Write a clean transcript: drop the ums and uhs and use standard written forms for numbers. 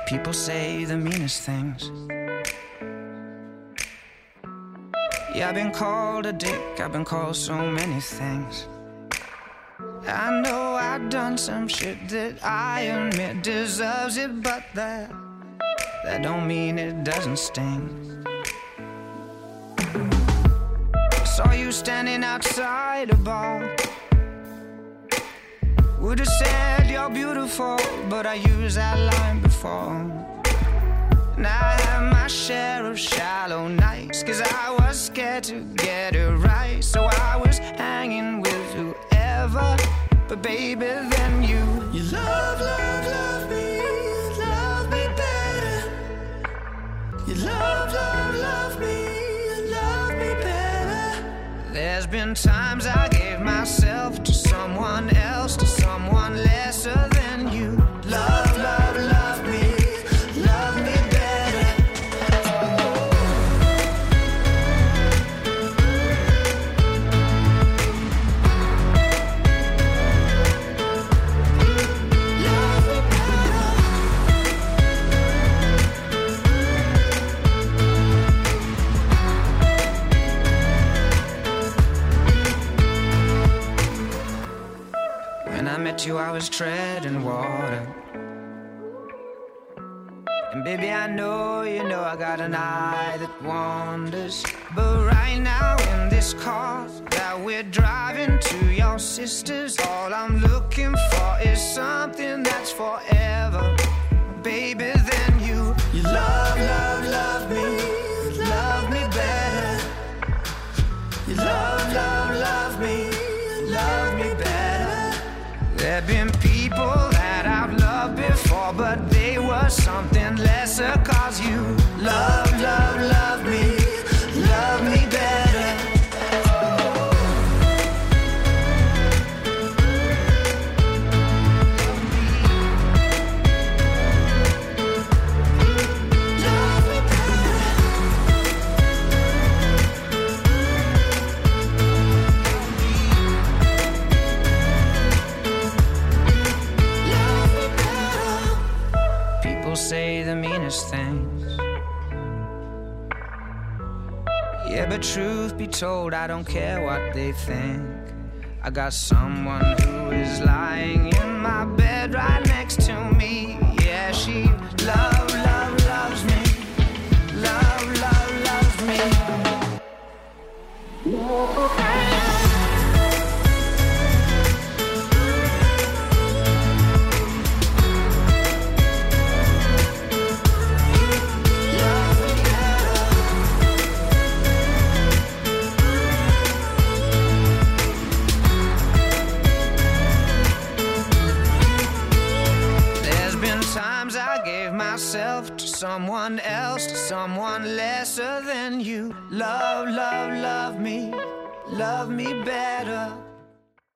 People say the meanest things. Yeah, I've been called a dick, I've been called so many things. I know I've done some shit that I admit deserves it, but that don't mean it doesn't sting. Saw you standing outside a bar. Would've said you're beautiful, but I used that line before. And I had my share of shallow nights, 'cause I was scared to get it right. So I was hanging with whoever, but baby, then you love me better. You love me better. There's been times I gave myself to someone else, to someone lesser than you. Love me better. When I met you, I was treading water. And baby, I know you know I got an eye that wanders. But right now in this car that we're driving to your sister's, all I'm looking for is something that's forever. Baby, then you love me better. You love me better. There've been people that I've loved before, but they were something lesser. 'Cause you love me better. Say the meanest things. Yeah, but truth be told, I don't care what they think. I got someone who is lying in my bed right next to me. Yeah, she loves me. Loves me. I gave myself to someone else, to someone lesser than you. Love me better.